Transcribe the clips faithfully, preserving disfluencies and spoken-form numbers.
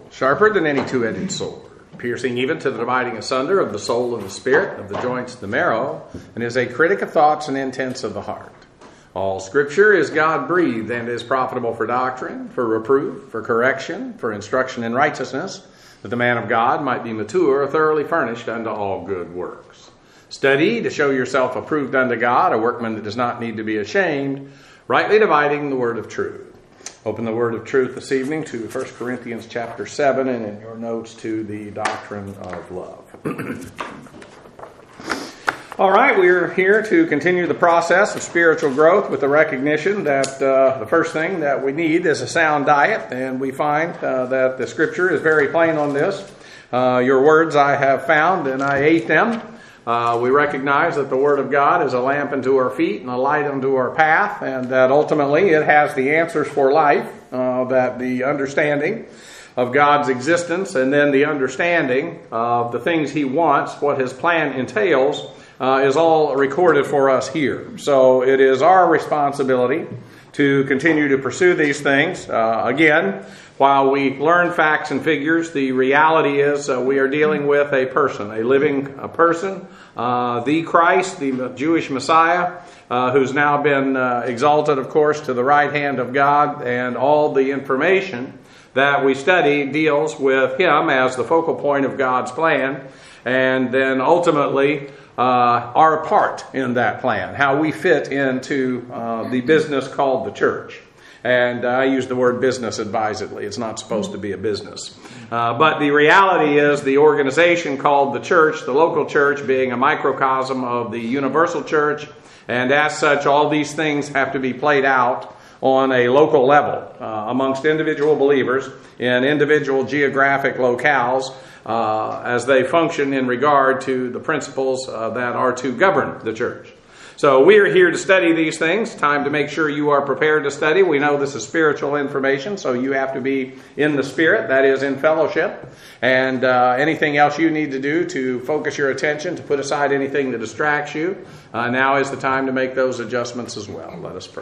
sharper than any two-edged sword, piercing even to the dividing asunder of the soul and the spirit, of the joints and the marrow, and is a critic of thoughts and intents of the heart. All Scripture is God-breathed and is profitable for doctrine, for reproof, for correction, for instruction in righteousness, that the man of God might be mature, thoroughly furnished unto all good works. Study to show yourself approved unto God, a workman that does not need to be ashamed, rightly dividing the word of truth. Open the word of truth this evening to First Corinthians chapter seven, and in your notes to the doctrine of love. All right, we're here to continue the process of spiritual growth with the recognition that uh, the first thing that we need is a sound diet, and we find uh, that the Scripture is very plain on this. Uh, your words I have found, and I ate them. Uh, we recognize that the Word of God is a lamp unto our feet and a light unto our path, and that ultimately it has the answers for life, uh, that the understanding of God's existence and then the understanding of the things He wants, what His plan entails, uh, is all recorded for us here. So it is our responsibility to continue to pursue these things. Uh, again, while we learn facts and figures, the reality is uh, we are dealing with a person, a living a person, uh, the Christ, the Jewish Messiah, uh, who's now been uh, exalted, of course, to the right hand of God, and all the information that we study deals with Him as the focal point of God's plan, and then ultimately uh, our part in that plan, how we fit into uh, the business called the church. And I use the word business advisedly. It's not supposed to be a business. Uh, but the reality is the organization called the church, the local church being a microcosm of the universal church. And as such, all these things have to be played out on a local level uh, amongst individual believers in individual geographic locales uh, as they function in regard to the principles uh, that are to govern the church. So we are here to study these things. Time to make sure you are prepared to study. We know this is spiritual information, so you have to be in the Spirit, that is in fellowship. And uh, anything else you need to do to focus your attention, to put aside anything that distracts you, uh, now is the time to make those adjustments as well. Let us pray.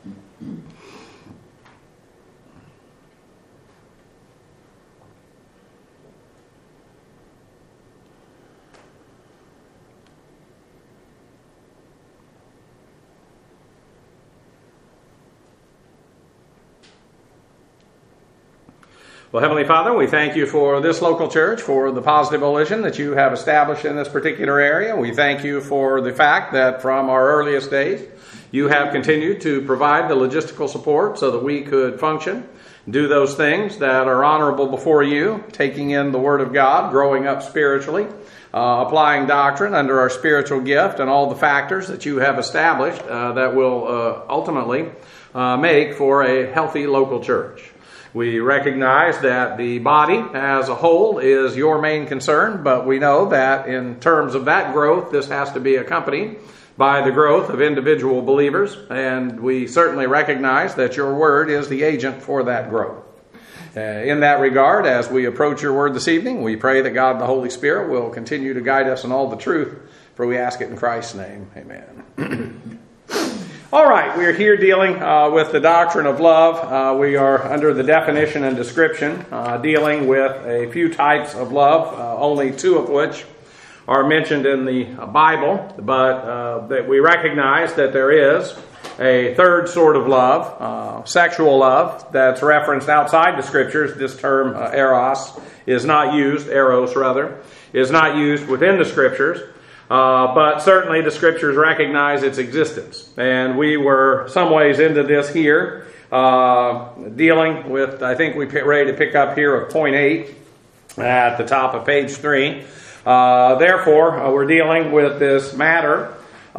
Well, Heavenly Father, we thank you for this local church, for the positive volition that you have established in this particular area. We thank you for the fact that from our earliest days, you have continued to provide the logistical support so that we could function, do those things that are honorable before you, taking in the Word of God, growing up spiritually, uh, applying doctrine under our spiritual gift, and all the factors that you have established uh, that will uh, ultimately uh, make for a healthy local church. We recognize that the body as a whole is your main concern, but we know that in terms of that growth, this has to be accompanied by the growth of individual believers, and we certainly recognize that your word is the agent for that growth. Uh, in that regard, as we approach your word this evening, we pray that God the Holy Spirit will continue to guide us in all the truth, for we ask it in Christ's name. Amen. All right, we are here dealing uh, with the doctrine of love. Uh, we are under the definition and description, uh, dealing with a few types of love, uh, only two of which are mentioned in the Bible, but uh, that we recognize that there is a third sort of love, uh, sexual love, that's referenced outside the Scriptures. This term, uh, eros, is not used, eros rather, is not used within the Scriptures. Uh, but certainly the Scriptures recognize its existence. And we were some ways into this here, uh, dealing with, I think we're ready to pick up here at point eight at the top of page three. Uh, therefore, uh, we're dealing with this matter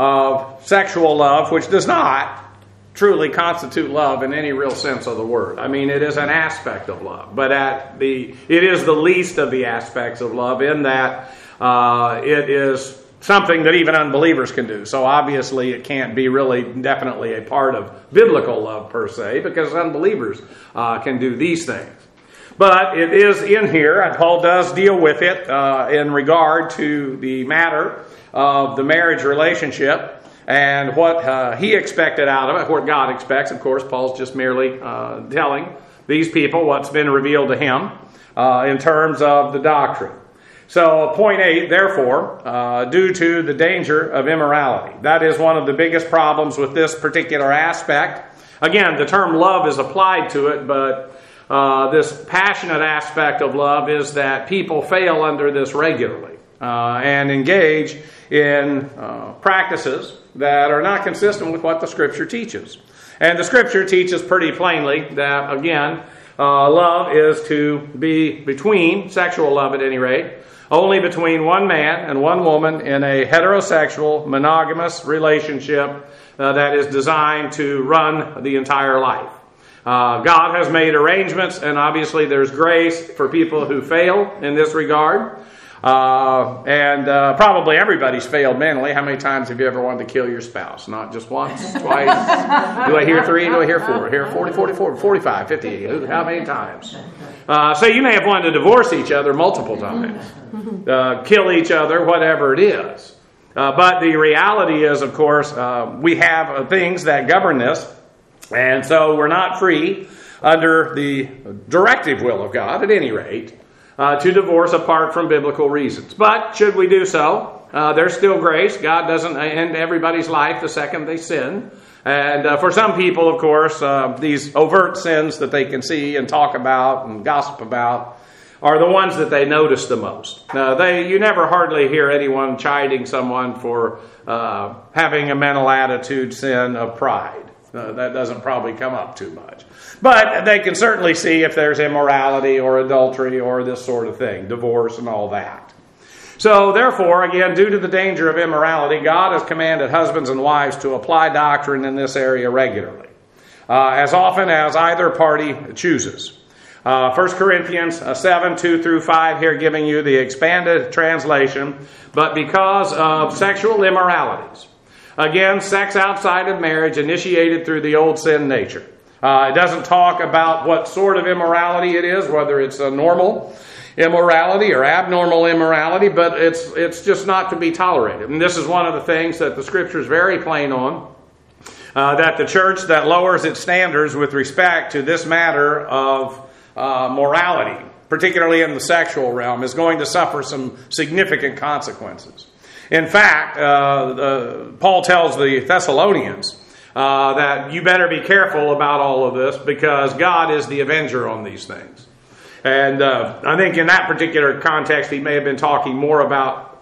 of sexual love, which does not truly constitute love in any real sense of the word. I mean, it is an aspect of love, but at the it is the least of the aspects of love in that uh, it is something that even unbelievers can do. So obviously it can't be really definitely a part of biblical love per se, because unbelievers uh, can do these things. But it is in here, and Paul does deal with it uh, in regard to the matter of the marriage relationship and what uh, he expected out of it, what God expects. Of course, Paul's just merely uh, telling these people what's been revealed to him uh, in terms of the doctrine. So, point eight, therefore, uh, due to the danger of immorality. That is one of the biggest problems with this particular aspect. Again, the term love is applied to it, but uh, this passionate aspect of love is that people fail under this regularly uh, and engage in uh, practices that are not consistent with what the Scripture teaches. And the Scripture teaches pretty plainly that, again, uh, love is to be between, sexual love at any rate, only between one man and one woman in a heterosexual, monogamous relationship uh, that is designed to run the entire life. Uh, God has made arrangements, and obviously there's grace for people who fail in this regard. Uh, and uh, probably everybody's failed mentally. How many times have you ever wanted to kill your spouse? Not just once, twice. Do I hear three? Do I hear four? Hear forty, forty-four, forty-five, fifty. How many times? Uh, so you may have wanted to divorce each other multiple times, uh, kill each other, whatever it is. Uh, but the reality is, of course, uh, we have uh, things that govern this, and so we're not free under the directive will of God, at any rate, Uh, to divorce apart from biblical reasons. But should we do so, uh, there's still grace. God doesn't end everybody's life the second they sin. And uh, for some people, of course, uh, these overt sins that they can see and talk about and gossip about are the ones that they notice the most. Uh, they, you never hardly hear anyone chiding someone for uh, having a mental attitude sin of pride. Uh, that doesn't probably come up too much. But they can certainly see if there's immorality or adultery or this sort of thing, divorce and all that. So therefore, again, due to the danger of immorality, God has commanded husbands and wives to apply doctrine in this area regularly, uh, as often as either party chooses. Uh, First Corinthians seven, two through five, here giving you the expanded translation. But because of sexual immoralities, again, sex outside of marriage initiated through the old sin nature. Uh, it doesn't talk about what sort of immorality it is, whether it's a normal immorality or abnormal immorality, but it's it's just not to be tolerated. And this is one of the things that the Scripture is very plain on, uh, that the church that lowers its standards with respect to this matter of uh, morality, particularly in the sexual realm, is going to suffer some significant consequences. In fact, uh, uh, Paul tells the Thessalonians uh, that you better be careful about all of this because God is the avenger on these things. And uh, I think in that particular context, he may have been talking more about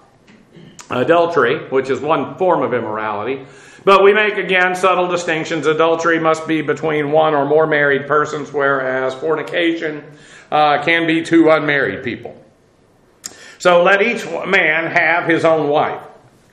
adultery, which is one form of immorality. But we make, again, subtle distinctions. Adultery must be between one or more married persons, whereas fornication uh, can be two unmarried people. So let each man have his own wife,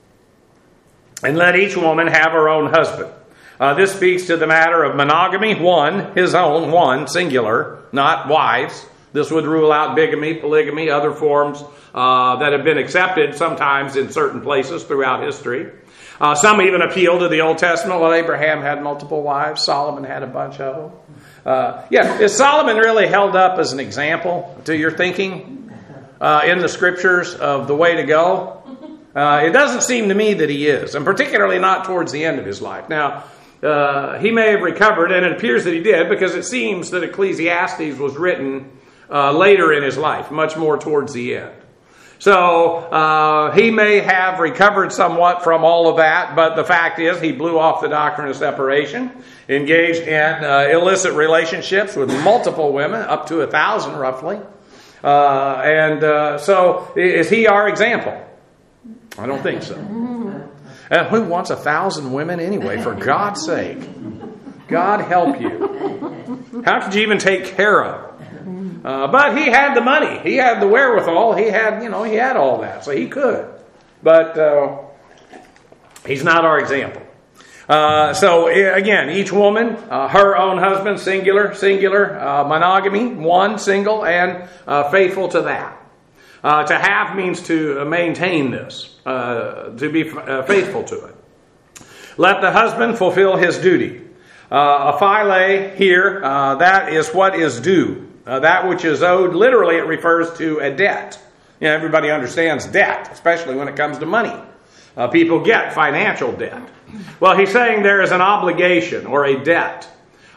and let each woman have her own husband. Uh, this speaks to the matter of monogamy, one, his own, one, singular, not wives. This would rule out bigamy, polygamy, other forms uh, that have been accepted sometimes in certain places throughout history. Uh, some even appeal to the Old Testament. Well, Abraham had multiple wives. Solomon had a bunch of them. Uh, yeah, is Solomon really held up as an example to your thinking uh, in the Scriptures of the way to go? Uh, it doesn't seem to me that he is, and particularly not towards the end of his life. Now, uh, he may have recovered, and it appears that he did, because it seems that Ecclesiastes was written uh, later in his life, much more towards the end. So uh, he may have recovered somewhat from all of that, but the fact is he blew off the doctrine of separation, engaged in uh, illicit relationships with multiple women, up to a thousand roughly. Uh, and uh, so is he our example? I don't think so. And who wants a thousand women anyway, for God's sake? God help you. How could you even take care of them? Uh, but he had the money. He had the wherewithal. He had, you know, he had all that. So he could. But uh, he's not our example. Uh, so again, each woman, uh, her own husband, singular, singular, uh, monogamy, one, single, and uh, faithful to that. Uh, to have means to maintain this, uh, to be uh, faithful to it. Let the husband fulfill his duty. Uh, a phile here, uh, that is what is due. Uh, that which is owed, literally it refers to a debt. You know, everybody understands debt, especially when it comes to money. Uh, people get financial debt. Well, he's saying there is an obligation or a debt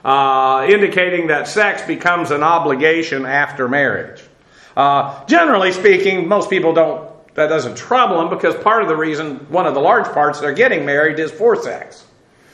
uh, indicating that sex becomes an obligation after marriage. Uh, generally speaking, most people don't, that doesn't trouble them because part of the reason, one of the large parts they're getting married is for sex.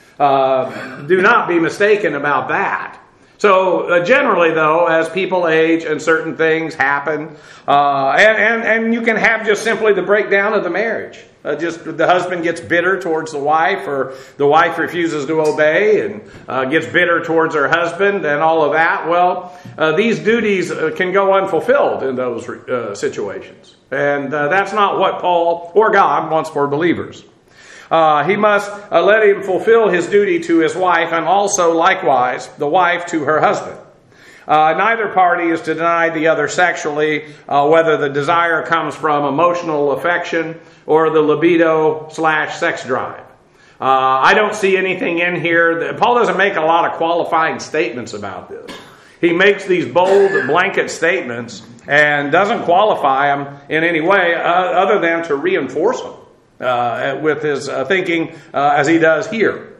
Uh, do not be mistaken about that. So uh, generally, though, as people age and certain things happen, uh, and, and, and you can have just simply the breakdown of the marriage. Uh, just the husband gets bitter towards the wife, or the wife refuses to obey and uh, gets bitter towards her husband and all of that. Well, uh, these duties uh, can go unfulfilled in those uh, situations. And uh, that's not what Paul or God wants for believers. Uh, he must uh, let him fulfill his duty to his wife, and also likewise the wife to her husband. Uh, neither party is to deny the other sexually, uh, whether the desire comes from emotional affection or the libido slash sex drive. Uh, I don't see anything in here that Paul doesn't make a lot of qualifying statements about this. He makes these bold blanket statements and doesn't qualify them in any way uh, other than to reinforce them. Uh, with his uh, thinking uh, as he does here.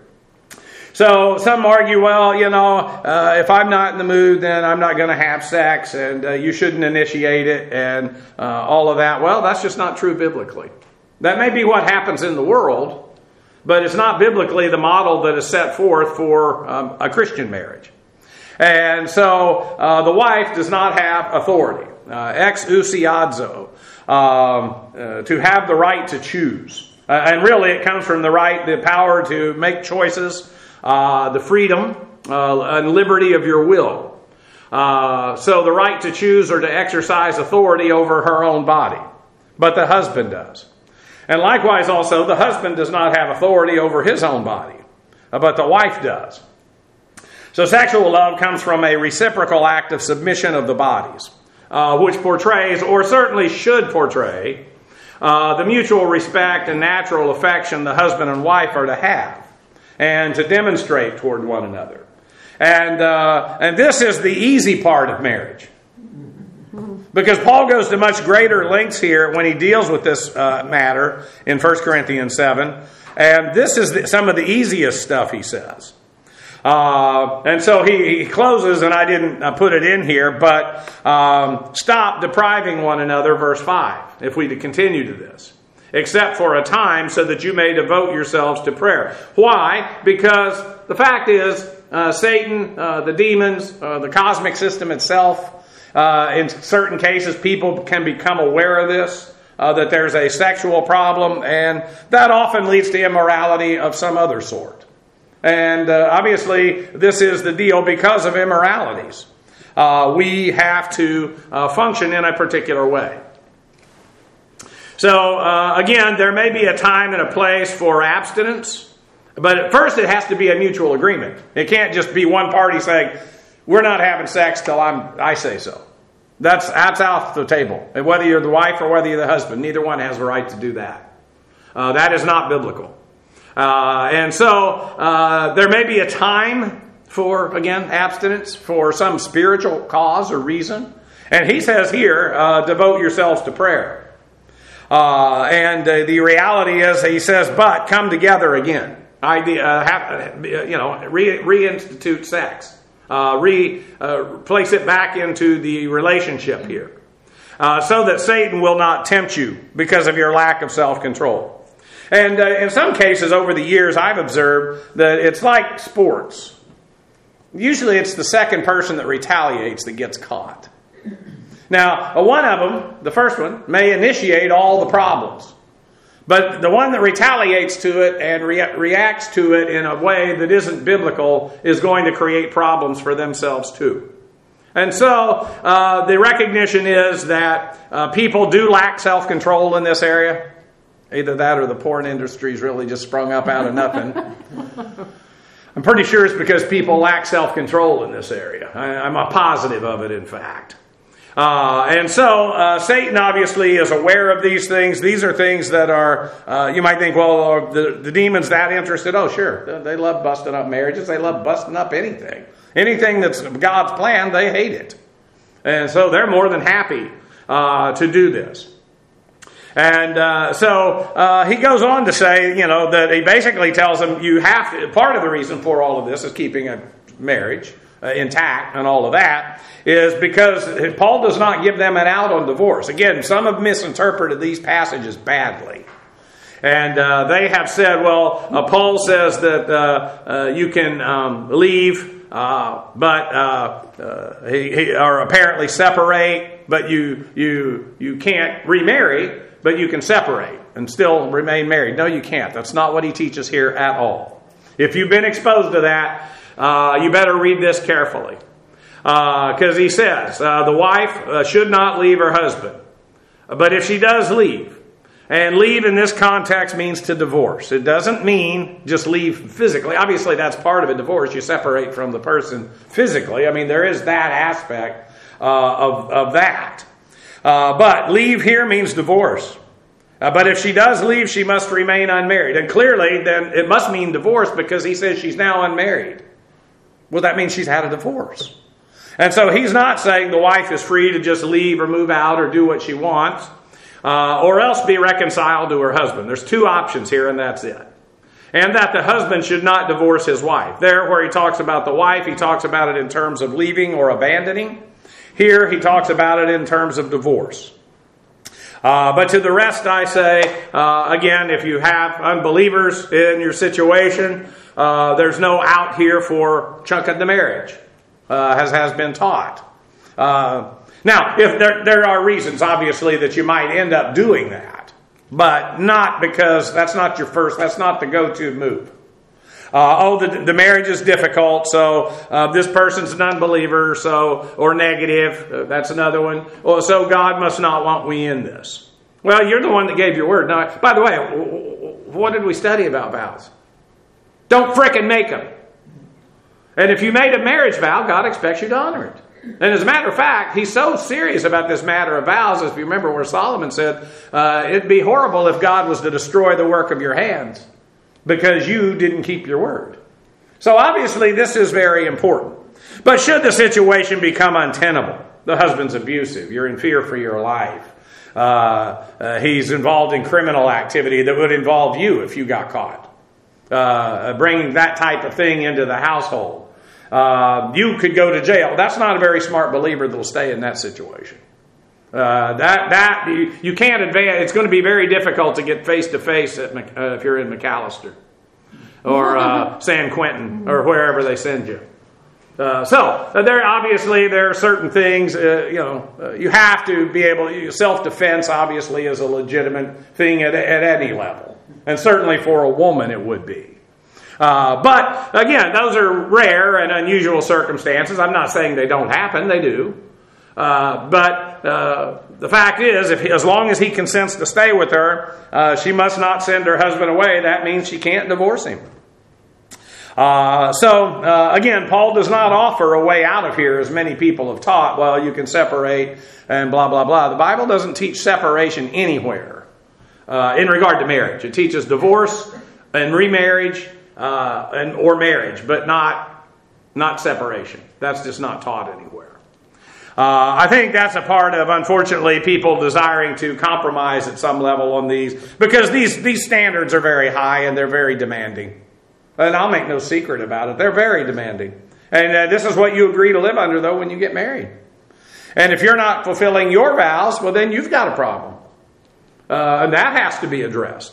So some argue, well, you know, uh, if I'm not in the mood, then I'm not going to have sex, and uh, you shouldn't initiate it, and uh, all of that. Well, that's just not true biblically. That may be what happens in the world, but it's not biblically the model that is set forth for um, a Christian marriage. And so uh, the wife does not have authority, uh, ex ousiazo. Um, uh, to have the right to choose. Uh, and really it comes from the right, the power to make choices, uh, the freedom uh, and liberty of your will. Uh, so the right to choose or to exercise authority over her own body. But the husband does. And likewise also, the husband does not have authority over his own body. Uh, but the wife does. So sexual love comes from a reciprocal act of submission of the bodies. Uh, which portrays, or certainly should portray, uh, the mutual respect and natural affection the husband and wife are to have and to demonstrate toward one another. And uh, and this is the easy part of marriage. Because Paul goes to much greater lengths here when he deals with this uh, matter in First Corinthians seven. And this is the, some of the easiest stuff he says. Uh, and so he, he closes, and I didn't uh, put it in here, but um, stop depriving one another, verse five, if we to continue to this, except for a time so that you may devote yourselves to prayer. Why? Because the fact is, uh, Satan, uh, the demons, uh, the cosmic system itself, uh, in certain cases, people can become aware of this, uh, that there's a sexual problem, and that often leads to immorality of some other sort. And uh, obviously, this is the deal because of immoralities. Uh, we have to uh, function in a particular way. So, uh, again, there may be a time and a place for abstinence, but at first it has to be a mutual agreement. It can't just be one party saying, we're not having sex till I'm, I say so. That's, that's off the table. And whether you're the wife or whether you're the husband, neither one has the right to do that. Uh, that is not biblical. Uh, and so uh, there may be a time for, again, abstinence for some spiritual cause or reason. And he says here, uh, devote yourselves to prayer. Uh, and uh, the reality is, he says, but come together again. I, uh, have, you know, re- reinstitute sex. Uh, re, uh, place it back into the relationship here. Uh, so that Satan will not tempt you because of your lack of self-control. And uh, in some cases over the years, I've observed that it's like sports. Usually it's the second person that retaliates that gets caught. Now, uh, one of them, the first one, may initiate all the problems. But the one that retaliates to it and rea- reacts to it in a way that isn't biblical is going to create problems for themselves too. And so uh, the recognition is that uh, people do lack self-control in this area. Either that or the porn industry's really just sprung up out of nothing. I'm pretty sure it's because people lack self-control in this area. I, I'm a positive of it, in fact. Uh, and so uh, Satan obviously is aware of these things. These are things that are, uh, you might think, well, are the, the demons that interested? Oh, sure. They love busting up marriages. They love busting up anything. Anything that's God's plan, they hate it. And so they're more than happy uh, to do this. And uh, so uh, he goes on to say, you know, that he basically tells them you have to, part of the reason for all of this is keeping a marriage uh, intact and all of that, is because Paul does not give them an out on divorce. Again, some have misinterpreted these passages badly. And uh, they have said, well, uh, Paul says that uh, uh, you can um, leave, uh, but uh, uh, he, he, or apparently separate, but you you you can't remarry, but you can separate and still remain married. No, you can't. That's not what he teaches here at all. If you've been exposed to that, uh, you better read this carefully. Because uh, he says, uh, the wife uh, should not leave her husband. But if she does leave, and leave in this context means to divorce. It doesn't mean just leave physically. Obviously, that's part of a divorce. You separate from the person physically. I mean, there is that aspect uh, of, of that. Uh, but leave here means divorce. Uh, but if she does leave, she must remain unmarried. And clearly, then it must mean divorce because he says she's now unmarried. Well, that means she's had a divorce. And so he's not saying the wife is free to just leave or move out or do what she wants. Uh, or else be reconciled to her husband. There's two options here, and that's it. And that the husband should not divorce his wife. There, where he talks about the wife, he talks about it in terms of leaving or abandoning. Here, he talks about it in terms of divorce. Uh, but to the rest, I say, uh, again, if you have unbelievers in your situation, uh, there's no out here for chunking the marriage, uh, as has been taught. Uh, Now, if there, there are reasons, obviously, that you might end up doing that, but not because that's not your first, that's not the go-to move. Uh, oh, the, the marriage is difficult, so uh, this person's an unbeliever, so or negative, uh, that's another one. Well, so God must not want me in this. Well, you're the one that gave your word. Now, by the way, what did we study about vows? Don't frickin' make them. And if you made a marriage vow, God expects you to honor it. And as a matter of fact, he's so serious about this matter of vows, if you remember where Solomon said, uh, it'd be horrible if God was to destroy the work of your hands because you didn't keep your word. So obviously this is very important. But should the situation become untenable, the husband's abusive, you're in fear for your life, uh, uh, he's involved in criminal activity that would involve you if you got caught, uh, bringing that type of thing into the household. Uh, you could go to jail. That's not a very smart believer that will stay in that situation. Uh, that that you, you can't advance. It's going to be very difficult to get face to face at uh, if you're in McAllister or uh, San Quentin or wherever they send you. Uh, so uh, there obviously there are certain things. Uh, you know, uh, you have to be able. to, self-defense obviously is a legitimate thing at at any level, and certainly for a woman it would be. Uh, but, again, those are rare and unusual circumstances. I'm not saying they don't happen. They do. Uh, but uh, the fact is, if he, as long as he consents to stay with her, uh, she must not send her husband away. That means she can't divorce him. Uh, so, uh, again, Paul does not offer a way out of here, as many people have taught. Well, you can separate and blah, blah, blah. The Bible doesn't teach separation anywhere uh, in regard to marriage. It teaches divorce and remarriage. Uh, and or marriage, but not not separation. That's just not taught anywhere. Uh, I think that's a part of, unfortunately, people desiring to compromise at some level on these, because these these standards are very high and they're very demanding. And I'll make no secret about it. They're very demanding. And uh, this is what you agree to live under, though, when you get married. And if you're not fulfilling your vows, well, then you've got a problem. Uh, and that has to be addressed.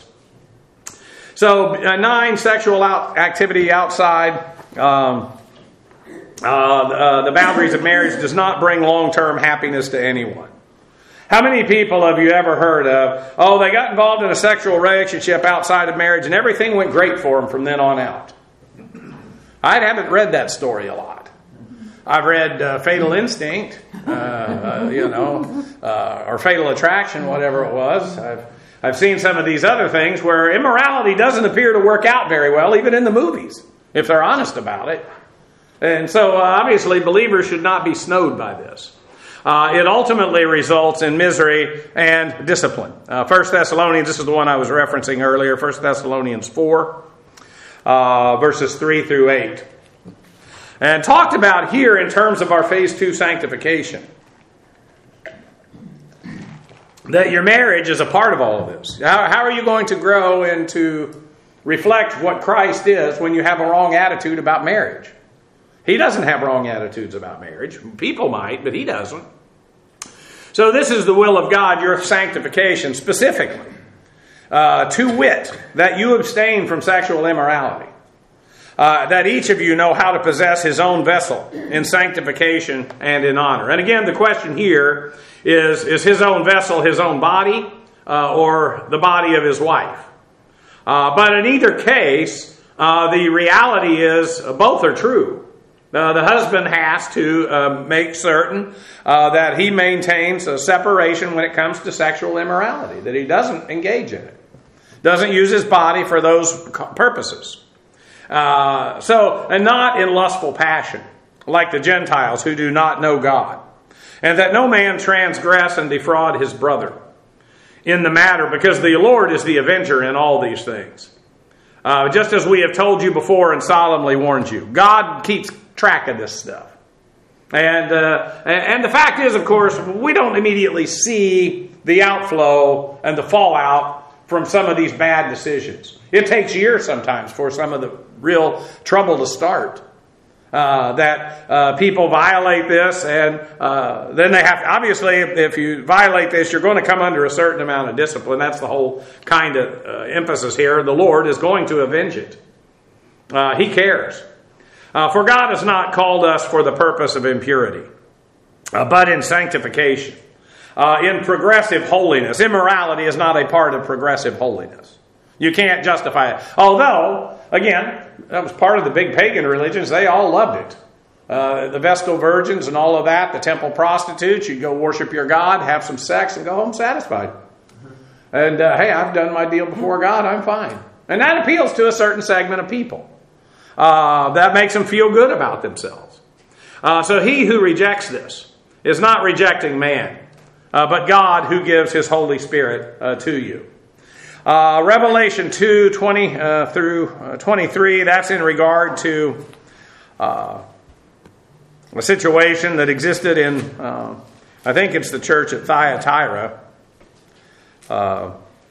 So, uh, nine, sexual out- activity outside um, uh, uh, the boundaries of marriage does not bring long-term happiness to anyone. How many people have you ever heard of, oh, they got involved in a sexual relationship outside of marriage and everything went great for them from then on out? I haven't read that story a lot. I've read uh, Fatal Instinct, uh, uh, you know, uh, or Fatal Attraction, whatever it was. I've I've seen some of these other things where immorality doesn't appear to work out very well, even in the movies, if they're honest about it. And so, uh, obviously, believers should not be snowed by this. Uh, it ultimately results in misery and discipline. Uh, First Thessalonians, this is the one I was referencing earlier, First Thessalonians four, uh, verses three through eight. And talked about here in terms of our phase two sanctification. That your marriage is a part of all of this. How, how are you going to grow and to reflect what Christ is when you have a wrong attitude about marriage? He doesn't have wrong attitudes about marriage. People might, but he doesn't. So this is the will of God, your sanctification specifically. Uh, to wit, that you abstain from sexual immorality. Uh, that each of you know how to possess his own vessel in sanctification and in honor. And again, the question here is, is his own vessel his own body uh, or the body of his wife? Uh, but in either case, uh, the reality is uh, both are true. Uh, the husband has to uh, make certain uh, that he maintains a separation when it comes to sexual immorality, that he doesn't engage in it, doesn't use his body for those purposes. Uh, so, and not in lustful passion, like the Gentiles who do not know God, and that no man transgress and defraud his brother in the matter, because the Lord is the avenger in all these things. Uh, just as we have told you before and solemnly warned you, God keeps track of this stuff. And uh, and the fact is, of course, we don't immediately see the outflow and the fallout from some of these bad decisions. It takes years sometimes for some of the real trouble to start. Uh, that uh, people violate this, and uh, then they have, obviously, if, if you violate this, you're going to come under a certain amount of discipline. That's the whole kind of uh, emphasis here. The Lord is going to avenge it. Uh, he cares. Uh, for God has not called us for the purpose of impurity, uh, but in sanctification, uh, in progressive holiness. Immorality is not a part of progressive holiness. You can't justify it. Although, again, that was part of the big pagan religions. They all loved it. Uh, the Vestal virgins and all of that, the temple prostitutes, you go worship your God, have some sex, and go home satisfied. And, uh, hey, I've done my deal before God, I'm fine. And that appeals to a certain segment of people. Uh, that makes them feel good about themselves. Uh, so he who rejects this is not rejecting man, uh, but God who gives his Holy Spirit uh, to you. Uh, Revelation two, twenty uh, through uh, twenty-three, that's in regard to uh, a situation that existed in, uh, I think it's the church at Thyatira. Uh,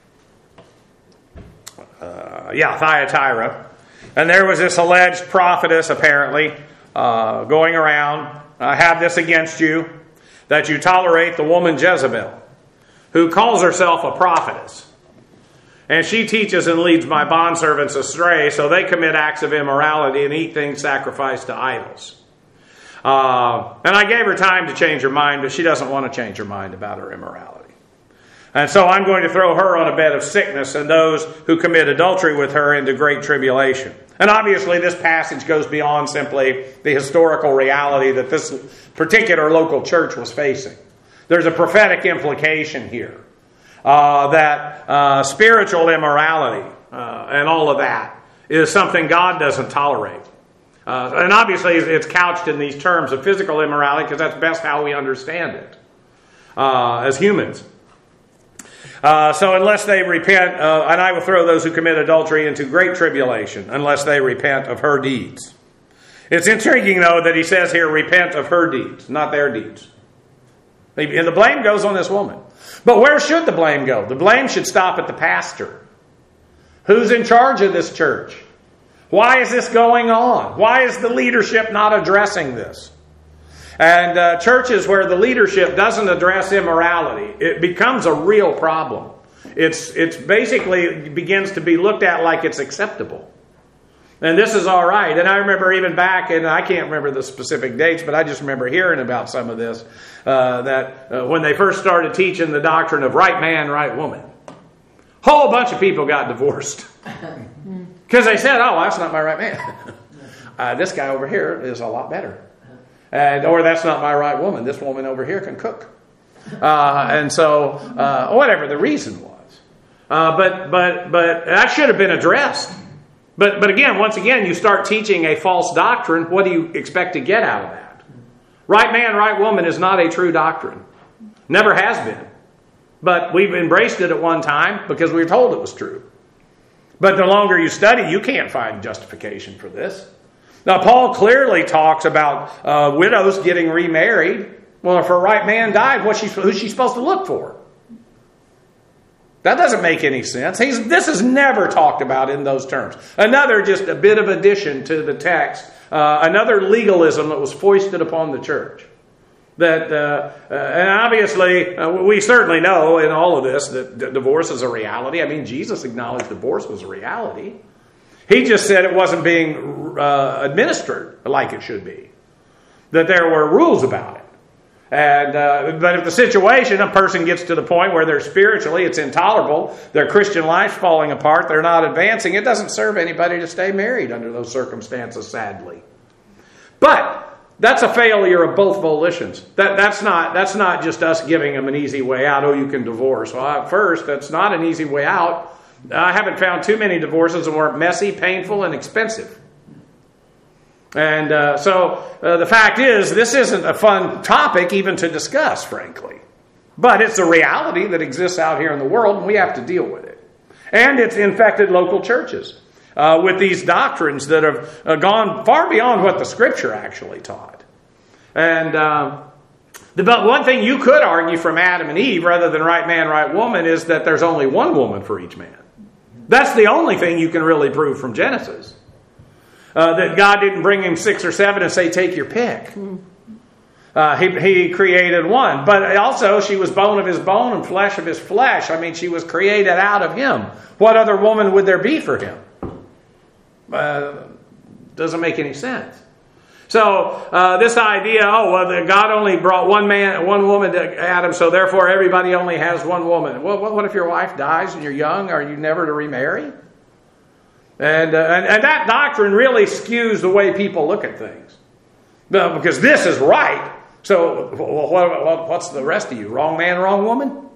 uh, yeah, Thyatira. And there was this alleged prophetess, apparently, uh, going around, I have this against you, that you tolerate the woman Jezebel, who calls herself a prophetess. And she teaches and leads my bondservants astray, so they commit acts of immorality and eat things sacrificed to idols. Uh, and I gave her time to change her mind, but she doesn't want to change her mind about her immorality. And so I'm going to throw her on a bed of sickness and those who commit adultery with her into great tribulation. And obviously this passage goes beyond simply the historical reality that this particular local church was facing. There's a prophetic implication here. Uh, that uh, spiritual immorality uh, and all of that is something God doesn't tolerate. Uh, and obviously it's couched in these terms of physical immorality because that's best how we understand it uh, as humans. Uh, so unless they repent, uh, and I will throw those who commit adultery into great tribulation unless they repent of her deeds. It's intriguing, though, that he says here, repent of her deeds, not their deeds. And the blame goes on this woman. But where should the blame go? The blame should stop at the pastor. Who's in charge of this church? Why is this going on? Why is the leadership not addressing this? And uh, churches where the leadership doesn't address immorality, it becomes a real problem. It's it's basically it begins to be looked at like it's acceptable. And this is all right. And I remember even back, and I can't remember the specific dates, but I just remember hearing about some of this, uh, that uh, when they first started teaching the doctrine of right man, right woman, a whole bunch of people got divorced. Because they said, oh, that's not my right man. uh, this guy over here is a lot better. And or that's not my right woman. This woman over here can cook. Uh, and so, uh, whatever the reason was. Uh, but, but, but that should have been addressed. But but again, once again, you start teaching a false doctrine, what do you expect to get out of that? Right man, right woman is not a true doctrine. Never has been. But we've embraced it at one time because we were told it was true. But the longer you study, you can't find justification for this. Now, Paul clearly talks about uh, widows getting remarried. Well, if her right man died, what's she, who's she supposed to look for? That doesn't make any sense. He's, this is never talked about in those terms. Another just a bit of addition to the text uh, another legalism that was foisted upon the church. That uh, uh, and obviously uh, we certainly know in all of this that d- divorce is a reality. I mean, Jesus acknowledged divorce was a reality. He just said it wasn't being uh, administered like it should be. That there were rules about it. And uh, but if the situation, a person gets to the point where they're spiritually, it's intolerable, their Christian life's falling apart, they're not advancing, it doesn't serve anybody to stay married under those circumstances, sadly. But that's a failure of both volitions. That, that's not that's not just us giving them an easy way out. Oh, you can divorce. Well, at first, that's not an easy way out. I haven't found too many divorces that weren't messy, painful, and expensive. And uh, so uh, the fact is, this isn't a fun topic even to discuss, frankly. But it's a reality that exists out here in the world, and we have to deal with it. And it's infected local churches. Uh, with these doctrines that have uh, gone far beyond what the Scripture actually taught. And uh, the but one thing you could argue from Adam and Eve, rather than right man, right woman, is that there's only one woman for each man. That's the only thing you can really prove from Genesis. Uh, that God didn't bring him six or seven and say, take your pick. Uh, he, he created one. But also, she was bone of his bone and flesh of his flesh. I mean, she was created out of him. What other woman would there be for him? Uh, doesn't make any sense. So uh, this idea, oh well, God only brought one man, one woman to Adam, so therefore everybody only has one woman. Well, what if your wife dies and you're young? Are you never to remarry? And uh, and, and that doctrine really skews the way people look at things, uh, because this is right. So well, what, what's the rest of you? Wrong man, wrong woman?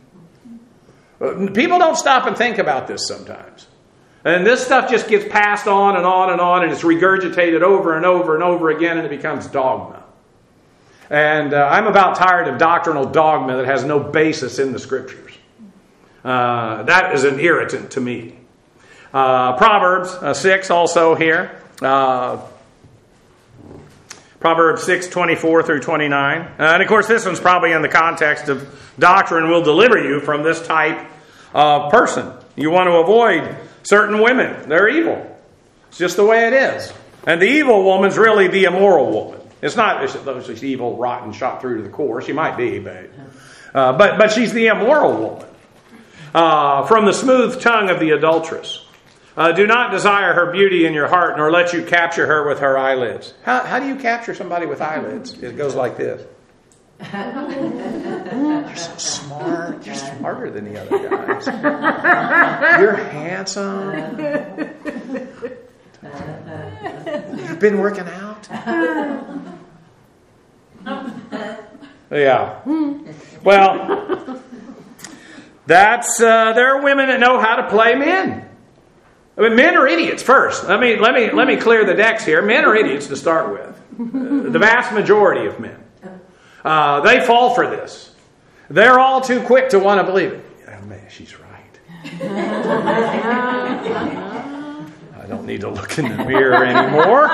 Uh, people don't stop and think about this sometimes. And this stuff just gets passed on and on and on, and it's regurgitated over and over and over again, and it becomes dogma. And uh, I'm about tired of doctrinal dogma that has no basis in the Scriptures. Uh, that is an irritant to me. Uh, Proverbs uh, six also here. Uh, Proverbs six, twenty-four through twenty-nine. Uh, and of course this one's probably in the context of doctrine will deliver you from this type of person. You want to avoid certain women. They're evil. It's just the way it is. And the evil woman's really the immoral woman. It's not she's evil, rotten, shot through to the core. She might be, but uh, but, but she's the immoral woman. Uh, from the smooth tongue of the adulteress. Uh, do not desire her beauty in your heart, nor let you capture her with her eyelids. How, how do you capture somebody with eyelids? It goes like this. You're so smart. You're smarter than the other guys. You're handsome. You've been working out. Yeah. Well, that's uh, there are women that know how to play men. I mean, men are idiots first. Let me let me let me clear the decks here. Men are idiots to start with. The vast majority of men. Uh, they fall for this. They're all too quick to want to believe it. Oh, man, she's right. I don't need to look in the mirror anymore.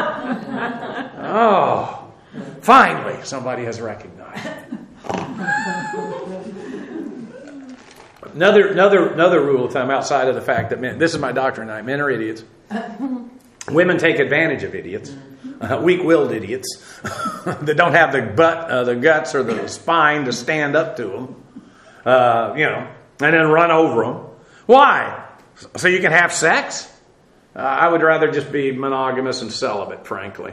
Oh, finally, somebody has recognized it. Another, another, another rule of thumb outside of the fact that men, this is my doctrine tonight, men are idiots. Women take advantage of idiots. Uh, weak-willed idiots that don't have the butt, uh, the guts, or the spine to stand up to them, uh, you know, and then run over them. Why? So you can have sex? Uh, I would rather just be monogamous and celibate, frankly.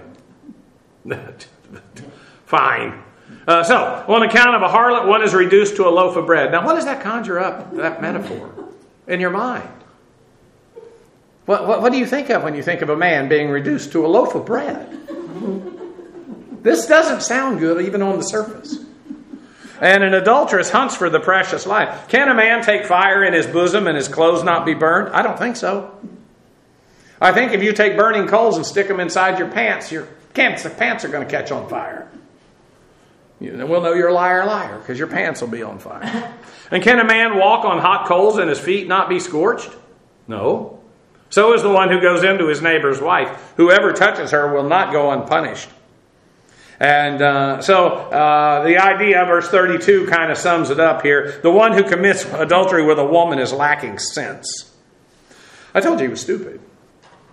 Fine. Uh, so, on account of a harlot, one is reduced to a loaf of bread. Now, what does that conjure up, that metaphor, in your mind? What, what, what do you think of when you think of a man being reduced to a loaf of bread? This doesn't sound good even on the surface. And an adulteress hunts for the precious life. Can a man take fire in his bosom and his clothes not be burned? I don't think so. I think if you take burning coals and stick them inside your pants, your pants are going to catch on fire. You know, we'll know you're a liar, liar, because your pants will be on fire. And can a man walk on hot coals and his feet not be scorched? No. So is the one who goes into his neighbor's wife. Whoever touches her will not go unpunished. And uh, so uh, the idea, verse thirty-two kind of sums it up here. The one who commits adultery with a woman is lacking sense. I told you he was stupid.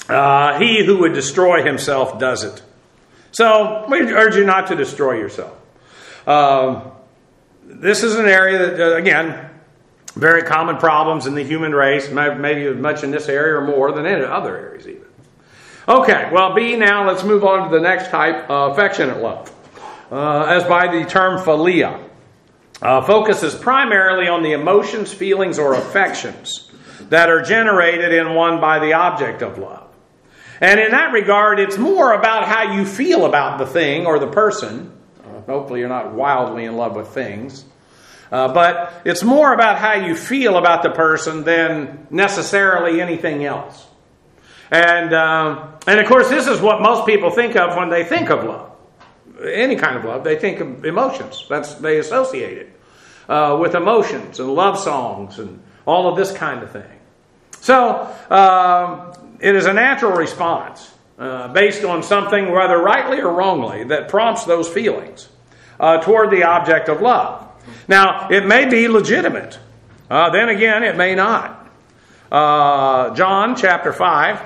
Uh, he who would destroy himself does it. So we urge you not to destroy yourself. Um, this is an area that, uh, again, very common problems in the human race, maybe as much in this area or more than in other areas even. Okay, well, B now, let's move on to the next type, uh, affectionate love. Uh, as by the term philia. Uh, focuses primarily on the emotions, feelings, or affections that are generated in one by the object of love. And in that regard, it's more about how you feel about the thing or the person. Uh, hopefully you're not wildly in love with things. Uh, but it's more about how you feel about the person than necessarily anything else. And, um, and of course, this is what most people think of when they think of love. Any kind of love, they think of emotions. That's they associate it uh, with emotions and love songs and all of this kind of thing. So uh, it is a natural response uh, based on something, whether rightly or wrongly, that prompts those feelings uh, toward the object of love. Now, it may be legitimate. Uh, then again, it may not. Uh, John chapter five.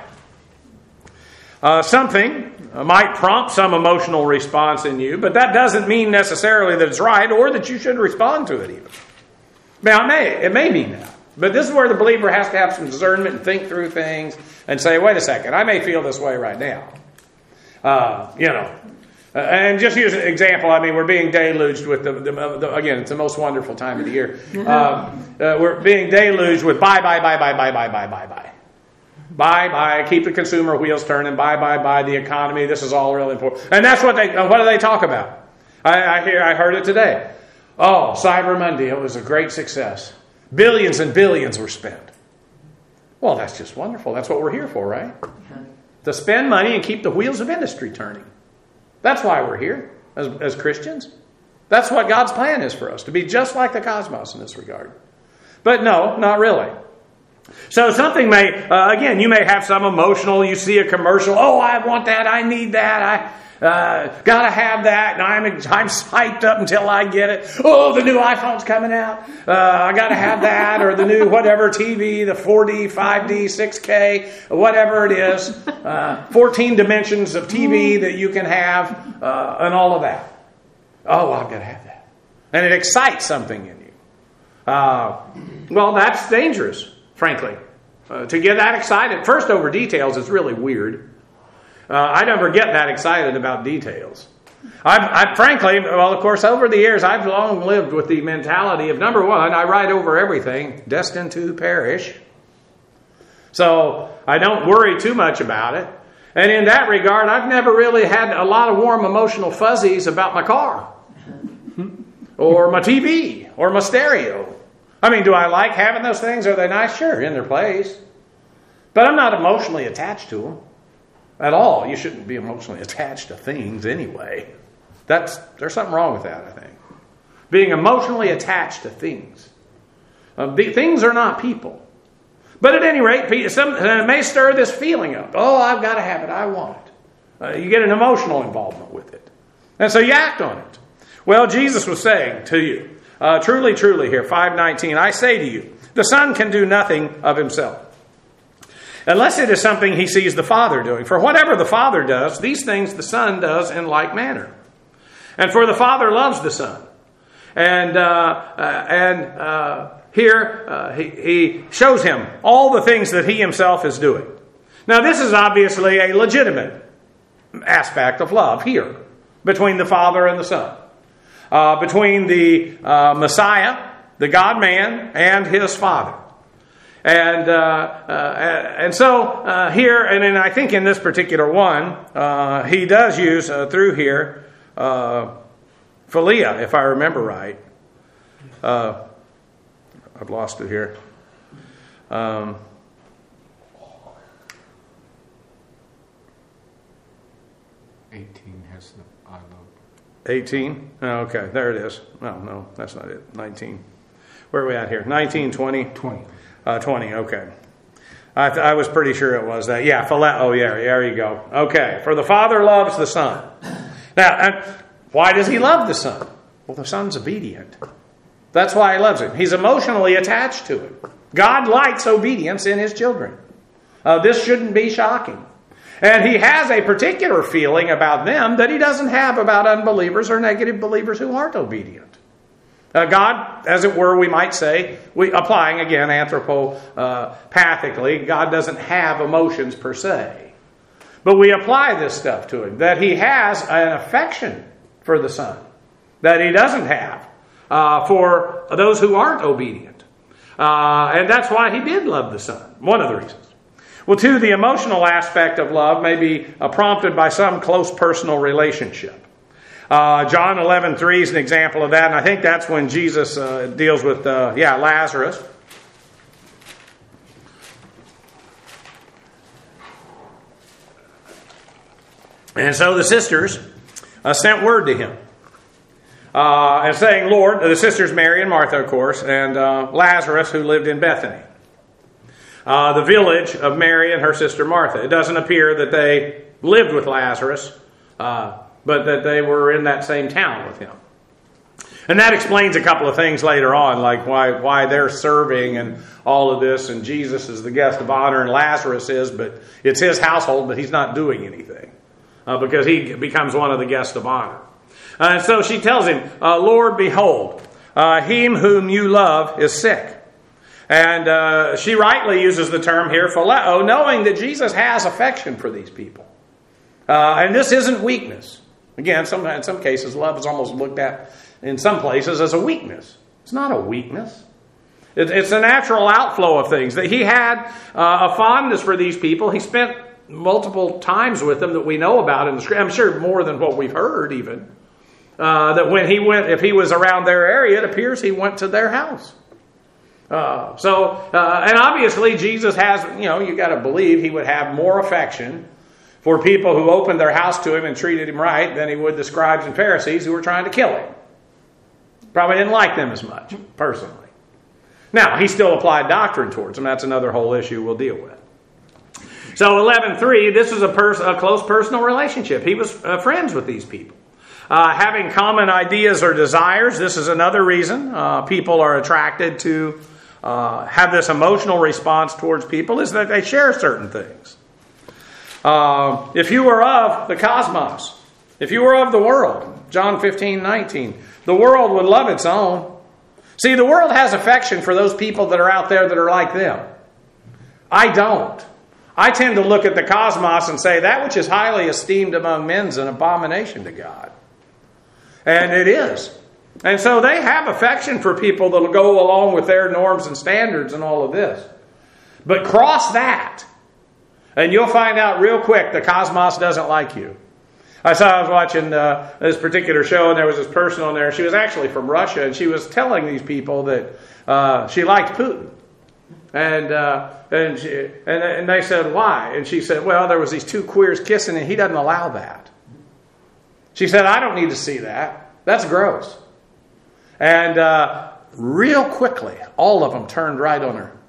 Uh, something might prompt some emotional response in you, but that doesn't mean necessarily that it's right or that you should respond to it even. Now, it may, it may mean that. But this is where the believer has to have some discernment and think through things and say, wait a second, I may feel this way right now. Uh, you know. Uh, and just use an example, I mean, we're being deluged with, the, the, the again, it's the most wonderful time of the year. Uh, uh, we're being deluged with buy, buy, buy, buy, buy, buy, buy, buy, buy. Buy, buy, keep the consumer wheels turning, buy, buy, buy, the economy, this is all really important. And that's what they, what do they talk about? I, I hear, I heard it today. Oh, Cyber Monday, it was a great success. Billions and billions were spent. Well, that's just wonderful. That's what we're here for, right? Yeah. To spend money and keep the wheels of industry turning. That's why we're here as, as Christians. That's what God's plan is for us, to be just like the cosmos in this regard. But no, not really. So something may, uh, again, you may have some emotional, you see a commercial, oh, I want that, I need that, I uh, got to have that, and I'm, I'm hyped up until I get it. Oh, the new iPhone's coming out, uh, I got to have that, or the new whatever T V, the four D, five D, six K, whatever it is, uh, fourteen dimensions of T V that you can have, uh, and all of that. Oh, I've got to have that. And it excites something in you. Uh, well, that's dangerous. Frankly, uh, to get that excited, first over details is really weird. Uh, I never get that excited about details. I've, I, frankly, well, of course, over the years, I've long lived with the mentality of, number one, I ride over everything, destined to perish. So I don't worry too much about it. And in that regard, I've never really had a lot of warm emotional fuzzies about my car or my T V or my stereo. I mean, do I like having those things? Are they nice? Sure, in their place. But I'm not emotionally attached to them at all. You shouldn't be emotionally attached to things anyway. That's there's something wrong with that, I think. Being emotionally attached to things. Uh, the, things are not people. But at any rate, some, it may stir this feeling up. Oh, I've got to have it. I want it. Uh, you get an emotional involvement with it. And so you act on it. Well, Jesus was saying to you, Uh, truly, truly here, five nineteen, I say to you, the Son can do nothing of himself, unless it is something he sees the Father doing. For whatever the Father does, these things the Son does in like manner. And for the Father loves the Son. And uh, uh, and uh, here uh, he, he shows him all the things that he himself is doing. Now this is obviously a legitimate aspect of love here, between the Father and the Son. Uh, between the uh, Messiah, the God-man, and his Father. And uh, uh, and so uh, here, and then I think in this particular one, uh, he does use uh, through here, uh, philia, if I remember right. Uh, I've lost it here. Um, eighteen has the I love. eighteen? Oh, okay, there it is. No, no, that's not it. nineteen. Where are we at here? nineteen, twenty? twenty. Uh, twenty, okay. I, th- I was pretty sure it was that. Yeah, phile- oh yeah, there you go. Okay, for the Father loves the Son. Now, and why does he love the Son? Well, the Son's obedient. That's why he loves him. He's emotionally attached to him. God likes obedience in his children. Uh, this shouldn't be shocking. And he has a particular feeling about them that he doesn't have about unbelievers or negative believers who aren't obedient. Uh, God, as it were, we might say, we, applying again anthropopathically, God doesn't have emotions per se. But we apply this stuff to him, that he has an affection for the Son that he doesn't have uh, for those who aren't obedient. Uh, and that's why he did love the Son, one of the reasons. Well, two, the emotional aspect of love may be uh, prompted by some close personal relationship. Uh, John eleven three is an example of that, and I think that's when Jesus uh, deals with, uh, yeah, Lazarus. And so the sisters uh, sent word to him. Uh, and saying, Lord, the sisters Mary and Martha, of course, and uh, Lazarus, who lived in Bethany. Uh, the village of Mary and her sister Martha. It doesn't appear that they lived with Lazarus, uh, but that they were in that same town with him. And that explains a couple of things later on, like why, why they're serving and all of this, and Jesus is the guest of honor, and Lazarus is, but it's his household, but he's not doing anything, uh, because he becomes one of the guests of honor. Uh, and so she tells him, uh, Lord, behold, uh, him whom you love is sick. And uh, she rightly uses the term here, phileo, knowing that Jesus has affection for these people. Uh, and this isn't weakness. Again, some, in some cases, love is almost looked at in some places as a weakness. It's not a weakness. It, it's a natural outflow of things. That he had uh, a fondness for these people. He spent multiple times with them that we know about in the scripture. I'm sure more than what we've heard even. Uh, that when he went, if he was around their area, it appears he went to their house. Uh, so, uh, and obviously Jesus has, you know, you got to believe he would have more affection for people who opened their house to him and treated him right than he would the scribes and Pharisees who were trying to kill him. Probably didn't like them as much, personally. Now, he still applied doctrine towards them. That's another whole issue we'll deal with. So, eleven three, this is a, pers- a close personal relationship. He was uh, friends with these people. Uh, having common ideas or desires, this is another reason uh, people are attracted to uh, have this emotional response towards people, is that they share certain things. Uh, if you were of the cosmos, if you were of the world, John fifteen nineteen, the world would love its own. See, the world has affection for those people that are out there that are like them. I don't. I tend to look at the cosmos and say that which is highly esteemed among men is an abomination to God. And it is. And so they have affection for people that will go along with their norms and standards and all of this. But cross that, and you'll find out real quick the cosmos doesn't like you. I saw I was watching uh, this particular show, and there was this person on there. She was actually from Russia, and she was telling these people that uh, she liked Putin. And uh, and, she, and and they said, why? And she said, well, there was these two queers kissing, and he doesn't allow that. She said, I don't need to see that. That's gross. And uh, real quickly, all of them turned right on her.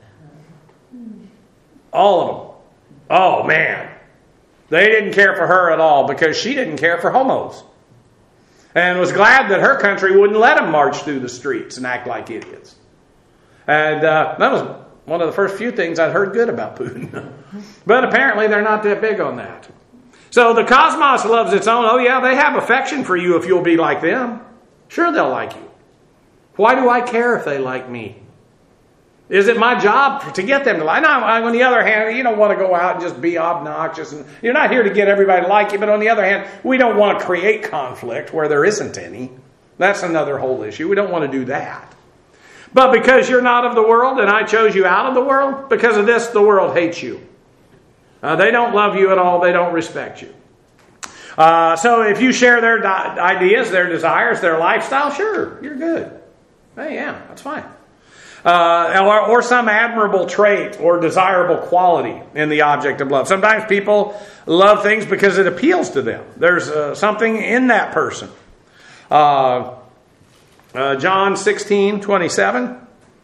All of them. Oh, man. They didn't care for her at all because she didn't care for homos. And was glad that her country wouldn't let them march through the streets and act like idiots. And uh, that was one of the first few things I'd heard good about Putin. But apparently they're not that big on that. So the cosmos loves its own. Oh yeah, they have affection for you if you'll be like them. Sure, they'll like you. Why do I care if they like me? Is it my job to get them to like? No, on the other hand, you don't want to go out and just be obnoxious. And you're not here to get everybody to like you. But on the other hand, we don't want to create conflict where there isn't any. That's another whole issue. We don't want to do that. But because you're not of the world and I chose you out of the world, because of this, the world hates you. Uh, they don't love you at all. They don't respect you. Uh, so if you share their di- ideas, their desires, their lifestyle, sure, you're good. Hey, yeah, that's fine. Uh, or, or some admirable trait or desirable quality in the object of love. Sometimes people love things because it appeals to them. There's uh, something in that person. Uh, uh, John sixteen twenty-seven.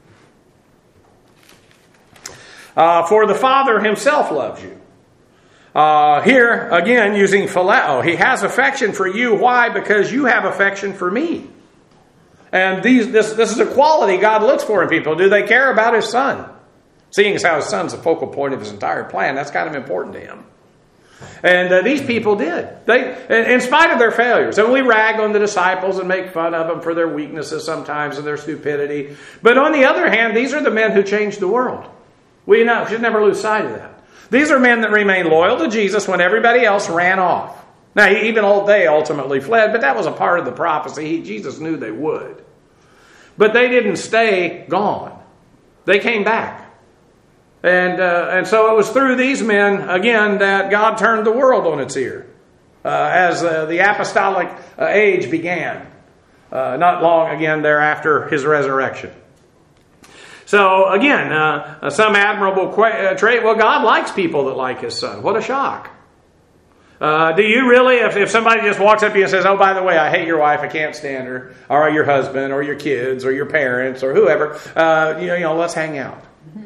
Uh, for the Father himself loves you. Uh, here, again, using phileo. He has affection for you. Why? Because you have affection for me. And these, this, this is a quality God looks for in people. Do they care about His Son? Seeing as how His Son's the focal point of His entire plan, that's kind of important to Him. And uh, these people did. They, in, in spite of their failures. And we rag on the disciples and make fun of them for their weaknesses sometimes and their stupidity. But on the other hand, these are the men who changed the world. We know, should never lose sight of that. These are men that remained loyal to Jesus when everybody else ran off. Now, even they ultimately fled, but that was a part of the prophecy. He, Jesus knew they would. But they didn't stay gone. They came back. And uh, and so it was through these men, again, that God turned the world on its ear uh, as uh, the apostolic uh, age began, uh, not long again thereafter his resurrection. So again, uh, some admirable qu- uh, trait. Well, God likes people that like his son. What a shock. Uh, do you really, if, if somebody just walks up to you and says, oh, by the way, I hate your wife, I can't stand her, or your husband, or your kids, or your parents, or whoever, uh, you know, you know, let's hang out.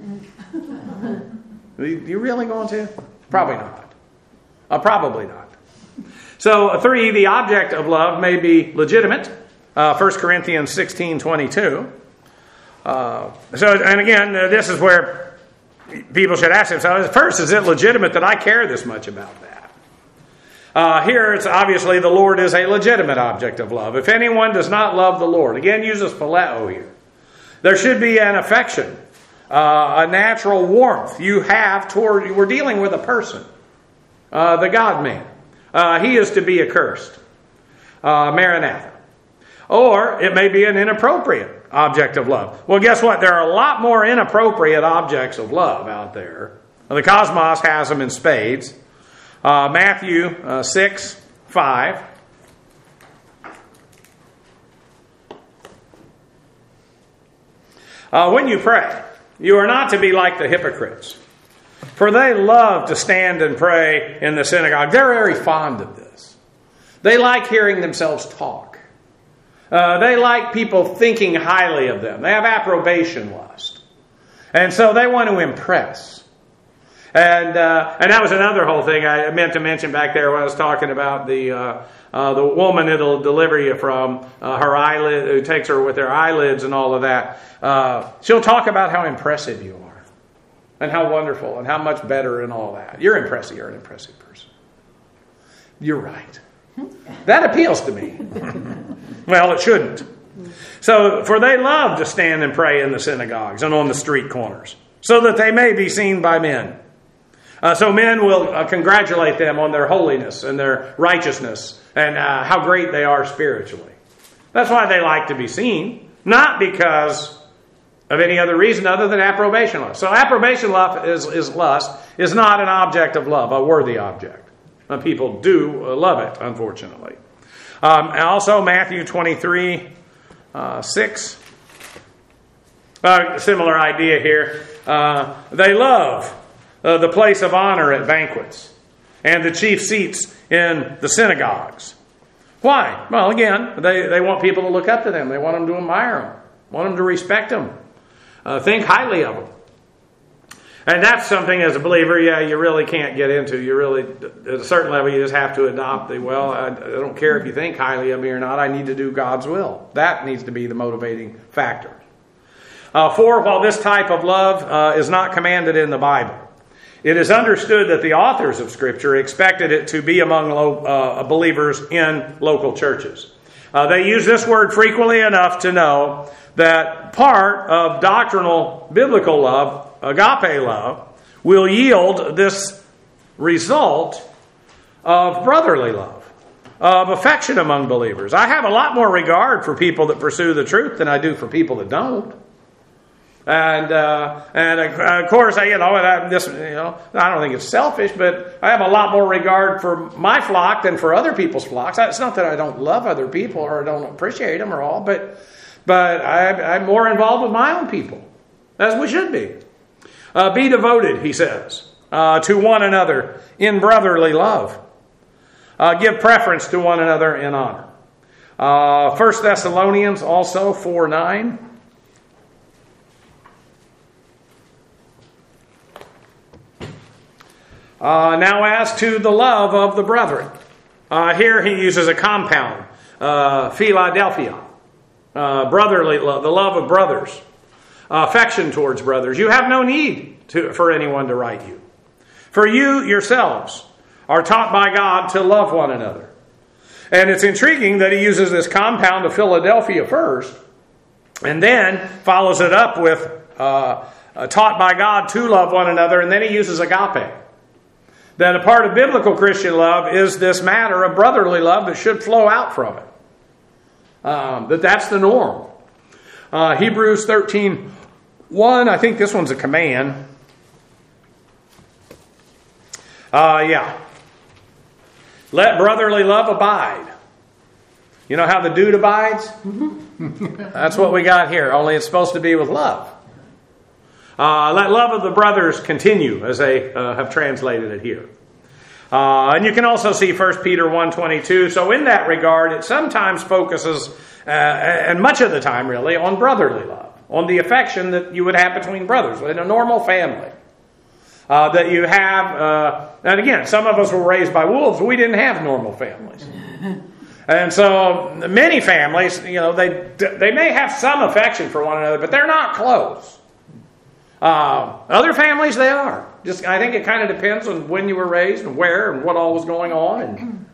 You really going to? Probably not. Uh, probably not. So, uh, three, the object of love may be legitimate. Uh, First Corinthians sixteen twenty-two. Uh, so, and again, uh, this is where people should ask themselves, first, is it legitimate that I care this much about that? Uh, here, it's obviously the Lord is a legitimate object of love. If anyone does not love the Lord, again, uses phileo here. There should be an affection. Uh, a natural warmth you have toward, we're dealing with a person, uh, the God-man. Uh, he is to be accursed. Uh, Maranatha. Or it may be an inappropriate object of love. Well, guess what? There are a lot more inappropriate objects of love out there. The cosmos has them in spades. Uh, Matthew uh, six, five. Uh, when you pray, you are not to be like the hypocrites, for they love to stand and pray in the synagogue. They're very fond of this. They like hearing themselves talk. Uh, they like people thinking highly of them. They have approbation lust. And so they want to impress. And uh, and that was another whole thing I meant to mention back there when I was talking about the uh, uh, the woman it'll deliver you from, uh, her eyelid, who takes her with her eyelids and all of that. Uh, she'll talk about how impressive you are and how wonderful and how much better and all that. You're impressive. You're an impressive person. You're right. That appeals to me. Well, it shouldn't. So, for they love to stand and pray in the synagogues and on the street corners, so that they may be seen by men. Uh, so men will uh, congratulate them on their holiness and their righteousness and uh, how great they are spiritually. That's why they like to be seen, not because of any other reason other than approbation lust. So approbation lust is, is lust is not an object of love, a worthy object. Uh, people do uh, love it, unfortunately. Um, and also Matthew twenty-three, uh, six. Uh, similar idea here. Uh, they love uh, the place of honor at banquets and the chief seats in the synagogues. Why? Well, again, they, they want people to look up to them. They want them to admire them. Want them to respect them. Uh, think highly of them. And that's something as a believer, yeah, you really can't get into. You really, at a certain level, you just have to adopt the, well, I, I don't care if you think highly of me or not. I need to do God's will. That needs to be the motivating factor. Uh, four, while this type of love uh, is not commanded in the Bible, it is understood that the authors of Scripture expected it to be among lo- uh, believers in local churches. Uh, they use this word frequently enough to know that part of doctrinal biblical love, agape love, will yield this result of brotherly love, of affection among believers. I have a lot more regard for people that pursue the truth than I do for people that don't. And uh, and uh, of course, I, you know, I, this, you know, I don't think it's selfish, but I have a lot more regard for my flock than for other people's flocks. It's not that I don't love other people or I don't appreciate them or all, but but I, I'm more involved with my own people, as we should be. Uh, be devoted, he says, uh, to one another in brotherly love. Uh, give preference to one another in honor. Uh, First Thessalonians also four nine. Uh, now as to the love of the brethren. Uh, here he uses a compound. Uh, Philadelphia. Uh, brotherly love. The love of brothers. Uh, affection towards brothers. You have no need to, for anyone to write you. For you yourselves are taught by God to love one another. And it's intriguing that he uses this compound of Philadelphia first, and then follows it up with uh, uh, taught by God to love one another, and then he uses agape. That a part of biblical Christian love is this matter of brotherly love that should flow out from it. Um, that that's the norm. Uh, Hebrews thirteen one, I think this one's a command. Uh, yeah. Let brotherly love abide. You know how the dude abides? That's what we got here, only it's supposed to be with love. Uh, let love of the brothers continue, as they uh, have translated it here. Uh, and you can also see First Peter one twenty-two. So in that regard, it sometimes focuses, uh, and much of the time really, on brotherly love, on the affection that you would have between brothers in a normal family. Uh, that you have, uh, and again, some of us were raised by wolves. We didn't have normal families. And so many families, you know, they they may have some affection for one another, but they're not close. Uh, other families, they are. Just, I think it kind of depends on when you were raised and where and what all was going on and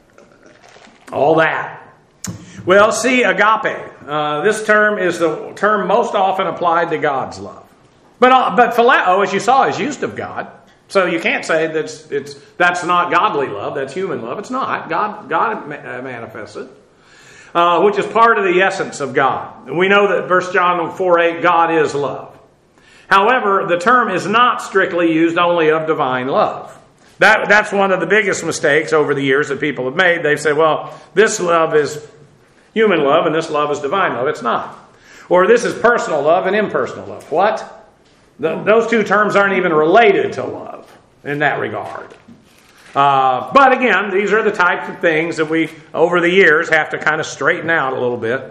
all that. Well, see, agape. Uh, this term is the term most often applied to God's love. But uh, but phileo, as you saw, is used of God. So you can't say that it's, it's, that's not godly love, that's human love. It's not. God, God manifests it, uh, which is part of the essence of God. And we know that First John four eight, God is love. However, the term is not strictly used only of divine love. That, that's one of the biggest mistakes over the years that people have made. They've said, well, this love is human love and this love is divine love. It's not. Or this is personal love and impersonal love. What? The, those two terms aren't even related to love in that regard. Uh, but again, these are the types of things that we, over the years, have to kind of straighten out a little bit.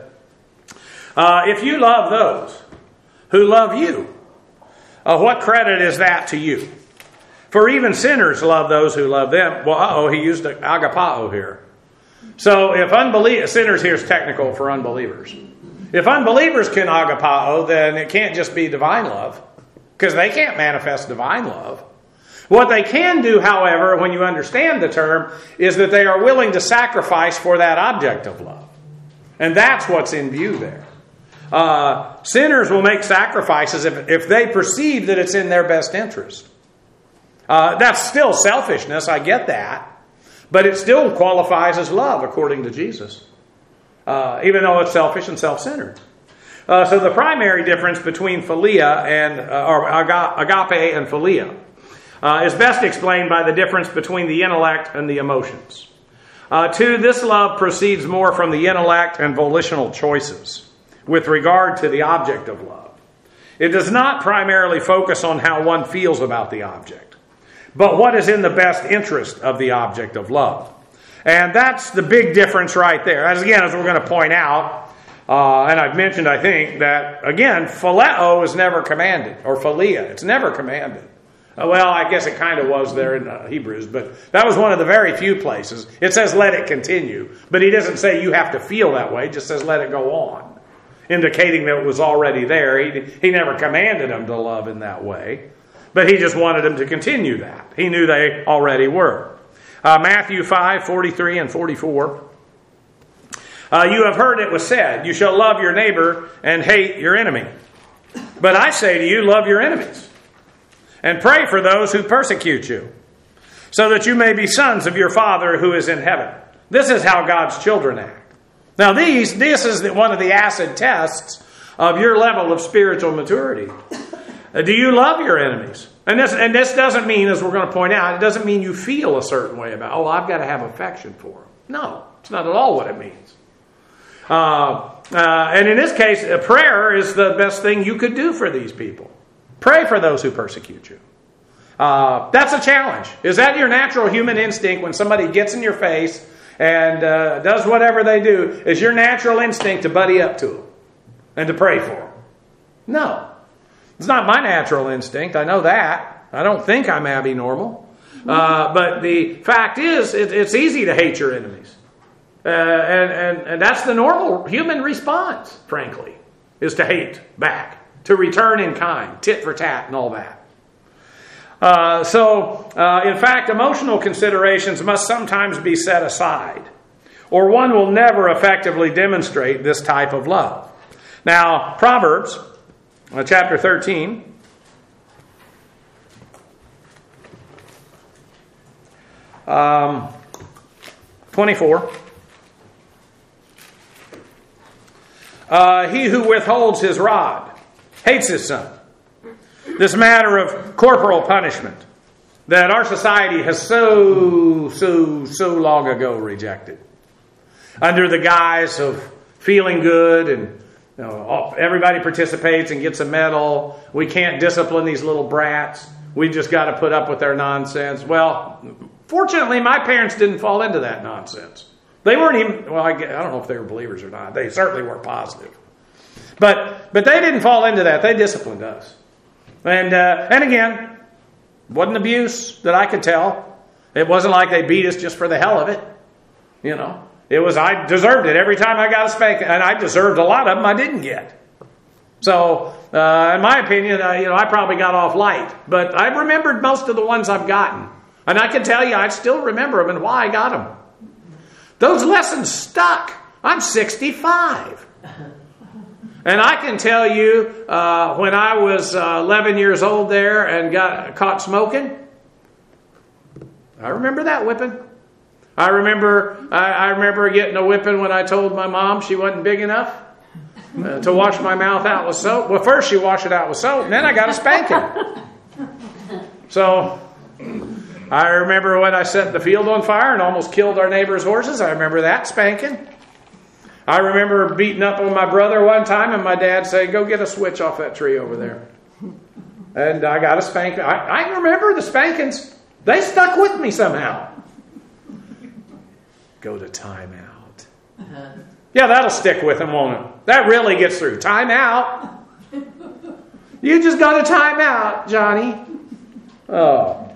Uh, if you love those who love you, uh, what credit is that to you? For even sinners love those who love them. Well, uh-oh, he used agapao here. So if unbelievers, sinners here is technical for unbelievers. If unbelievers can agapao, then it can't just be divine love, because they can't manifest divine love. What they can do, however, when you understand the term, is that they are willing to sacrifice for that object of love. And that's what's in view there. Uh, sinners will make sacrifices if, if they perceive that it's in their best interest. Uh, that's still selfishness, I get that. But it still qualifies as love according to Jesus. Uh, even though it's selfish and self-centered. Uh, so the primary difference between philia and, uh, or agape and philia uh, is best explained by the difference between the intellect and the emotions. Uh, two, this love proceeds more from the intellect and volitional choices with regard to the object of love. It does not primarily focus on how one feels about the object, but what is in the best interest of the object of love. And that's the big difference right there. As again, as we're going to point out, Uh, and I've mentioned, I think, that, again, phileo is never commanded, or philia, it's never commanded. Uh, well, I guess it kind of was there in uh, Hebrews, but that was one of the very few places. It says let it continue, but he doesn't say you have to feel that way, it just says let it go on, indicating that it was already there. He, he never commanded them to love in that way, but he just wanted them to continue that. He knew they already were. Uh, Matthew five, forty-three and forty-four. Uh, you have heard it was said, you shall love your neighbor and hate your enemy. But I say to you, love your enemies and pray for those who persecute you, so that you may be sons of your Father who is in heaven. This is how God's children act. Now these, this is one of the acid tests of your level of spiritual maturity. Uh, do you love your enemies? And this, and this doesn't mean, as we're going to point out, it doesn't mean you feel a certain way about, oh, I've got to have affection for them. No, it's not at all what it means. Uh, uh, and in this case, a prayer is the best thing you could do for these people. Pray for those who persecute you. Uh, that's a challenge. Is that your natural human instinct when somebody gets in your face and uh, does whatever they do? Is your natural instinct to buddy up to them and to pray for them? No. It's not my natural instinct. I know that. I don't think I'm abnormal. Uh, but the fact is, it, it's easy to hate your enemies. Uh, and, and, and that's the normal human response, frankly, is to hate back, to return in kind, tit for tat and all that. Uh, so, uh, in fact, emotional considerations must sometimes be set aside, or one will never effectively demonstrate this type of love. Now, Proverbs, uh, chapter thirteen, um, twenty-four. Uh, he who withholds his rod hates his son. This matter of corporal punishment that our society has so, so, so long ago rejected. Under the guise of feeling good and you know, everybody participates and gets a medal. We can't discipline these little brats. We just got to put up with their nonsense. Well, fortunately, my parents didn't fall into that nonsense. They weren't even, well, I, I don't know if they were believers or not. They certainly weren't positive. But, but they didn't fall into that. They disciplined us. And uh, and again, wasn't abuse that I could tell. It wasn't like they beat us just for the hell of it. You know, it was I deserved it every time I got a spanking, and I deserved a lot of them I didn't get. So, uh, in my opinion, uh, you know, I probably got off light, but I remembered most of the ones I've gotten, and I can tell you I still remember them and why I got them. Those lessons stuck. I'm sixty-five. And I can tell you, uh, when I was uh, eleven years old there and got caught smoking, I remember that whipping. I remember I, I remember getting a whipping when I told my mom she wasn't big enough uh, to wash my mouth out with soap. Well, first she washed it out with soap, and then I got a spanking. So I remember when I set the field on fire and almost killed our neighbor's horses. I remember that spanking. I remember beating up on my brother one time and my dad saying, go get a switch off that tree over there. And I got a spanking. I, I remember the spankings. They stuck with me somehow. Go to timeout. Uh-huh. Yeah, that'll stick with them, won't it? That really gets through. Timeout. You just go to timeout, Johnny. Oh.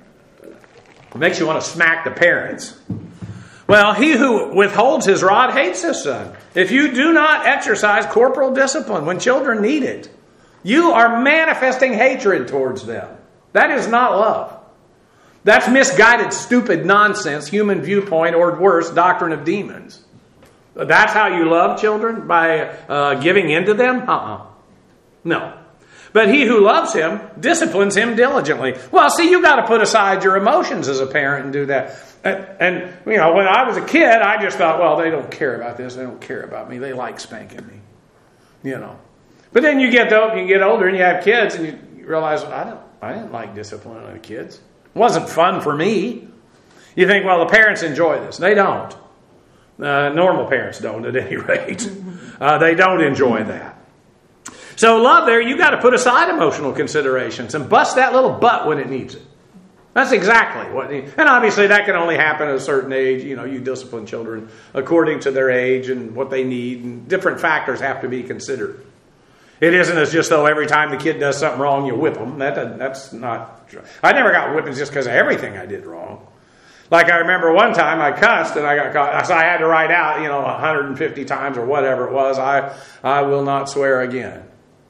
It makes you want to smack the parents. Well, he who withholds his rod hates his son. If you do not exercise corporal discipline when children need it, you are manifesting hatred towards them. That is not love. That's misguided, stupid nonsense, human viewpoint, or worse, doctrine of demons. That's how you love children? By uh, giving in to them? Uh-uh. No. But he who loves him disciplines him diligently. Well, see, you got to put aside your emotions as a parent and do that. And, and, you know, when I was a kid, I just thought, well, they don't care about this. They don't care about me. They like spanking me. You know. But then you get you get older and you have kids and you realize, well, I don't, I didn't like disciplining the kids. It wasn't fun for me. You think, well, the parents enjoy this. They don't. Uh, normal parents don't, at any rate. Uh, they don't enjoy that. So love there, you got to put aside emotional considerations and bust that little butt when it needs it. That's exactly what, and obviously that can only happen at a certain age. You know, you discipline children according to their age and what they need, and different factors have to be considered. It isn't as just though every time the kid does something wrong, you whip them. That that's not true. I never got whippings just because of everything I did wrong. Like I remember one time I cussed and I got caught, so I had to write out, you know, one hundred fifty times or whatever it was. I I will not swear again.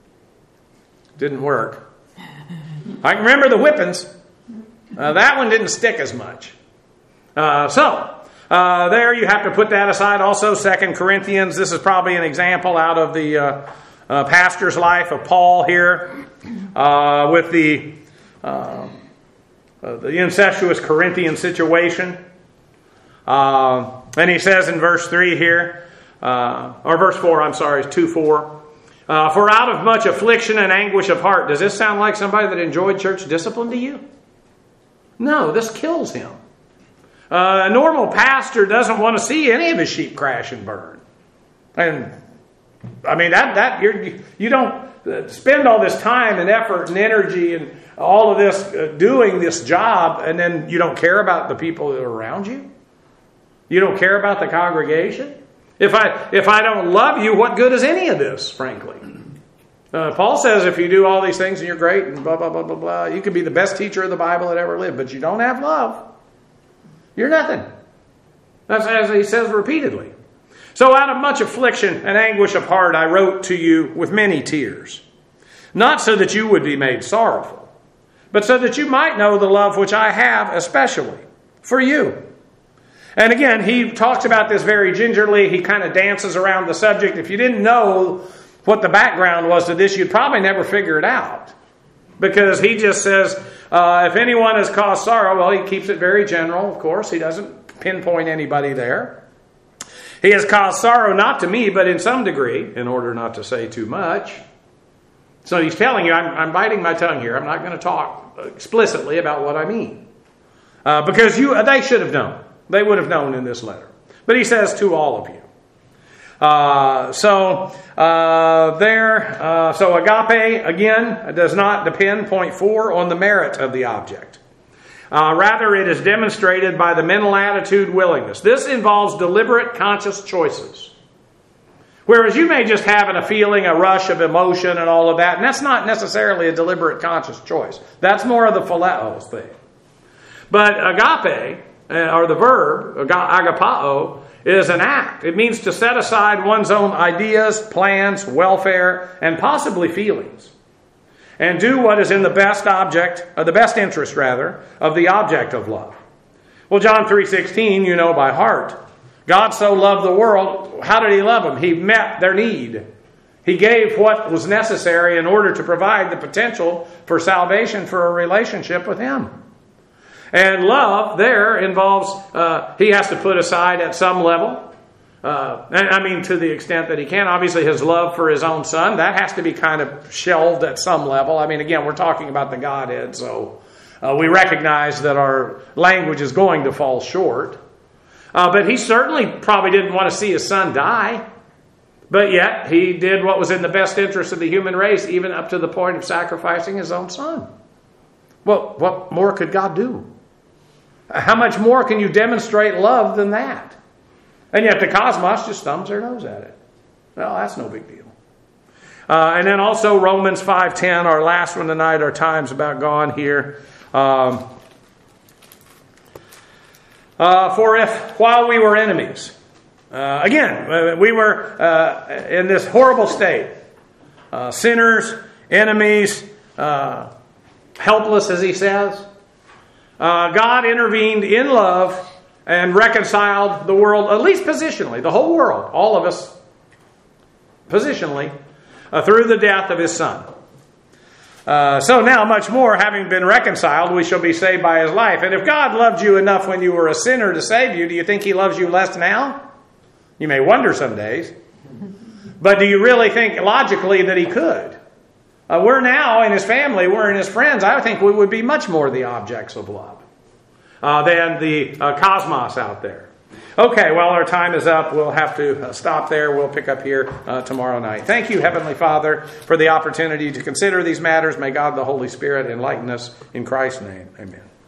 Didn't work. I can remember the whippings. Uh, that one didn't stick as much. Uh, so, uh, there you have to put that aside. Also, Second Corinthians, this is probably an example out of the uh, uh, pastor's life of Paul here uh, with the, uh, uh, the incestuous Corinthian situation. Uh, and he says in verse three here, uh, or verse four, I'm sorry, two four. Uh, for out of much affliction and anguish of heart. Does this sound like somebody that enjoyed church discipline to you? No, this kills him. Uh, a normal pastor doesn't want to see any of his sheep crash and burn. And I mean that that you're, you don't spend all this time and effort and energy and all of this uh, doing this job, and then you don't care about the people that are around you. You don't care about the congregation. If I if I don't love you, what good is any of this, frankly? Uh, Paul says if you do all these things and you're great and blah, blah, blah, blah, blah, you could be the best teacher of the Bible that ever lived, but you don't have love, you're nothing. That's as he says repeatedly. So out of much affliction and anguish of heart, I wrote to you with many tears, not so that you would be made sorrowful, but so that you might know the love which I have especially for you. And again, he talks about this very gingerly. He kind of dances around the subject. If you didn't know what the background was to this, you'd probably never figure it out. Because he just says, uh, if anyone has caused sorrow, well, he keeps it very general, of course. He doesn't pinpoint anybody there. He has caused sorrow not to me, but in some degree, in order not to say too much. So he's telling you, I'm, I'm biting my tongue here. I'm not going to talk explicitly about what I mean. Uh, because you, they should have known. They would have known in this letter. But he says to all of you. Uh, so uh, there, uh, so agape, again, does not depend, point four, on the merit of the object. Uh, rather, it is demonstrated by the mental attitude willingness. This involves deliberate, conscious choices. Whereas you may just have a feeling, a rush of emotion and all of that, and that's not necessarily a deliberate, conscious choice. That's more of the phileo thing. But agape, or the verb, agapao, is an act. It means to set aside one's own ideas, plans, welfare, and possibly feelings, and do what is in the best object, or the best interest rather, of the object of love. Well, John three sixteen, you know by heart. God so loved the world. How did he love them? He met their need. He gave what was necessary in order to provide the potential for salvation for a relationship with him. And love there involves, uh, he has to put aside at some level, uh, and I mean to the extent that he can, obviously his love for his own son, that has to be kind of shelved at some level. I mean, again, we're talking about the Godhead, so uh, we recognize that our language is going to fall short. Uh, but he certainly probably didn't want to see his son die. But yet, he did what was in the best interest of the human race, even up to the point of sacrificing his own son. Well, what more could God do? How much more can you demonstrate love than that? And yet the cosmos just thumbs their nose at it. Well, that's no big deal. Uh, and then also Romans five ten, our last one tonight. Our time's about gone here. Um, uh, For if while we were enemies, uh, again, we were uh, in this horrible state, uh, sinners, enemies, uh, helpless, as he says, Uh, God intervened in love and reconciled the world, at least positionally, the whole world, all of us, positionally, uh, through the death of his son. Uh, so now, much more, having been reconciled, we shall be saved by his life. And if God loved you enough when you were a sinner to save you, do you think he loves you less now? You may wonder some days. But do you really think logically that he could? Uh, we're now in his family, we're in his friends. I think we would be much more the objects of love uh, than the uh, cosmos out there. Okay, well, our time is up. We'll have to uh, stop there. We'll pick up here uh, tomorrow night. Thank you, Heavenly Father, for the opportunity to consider these matters. May God the Holy Spirit enlighten us in Christ's name. Amen.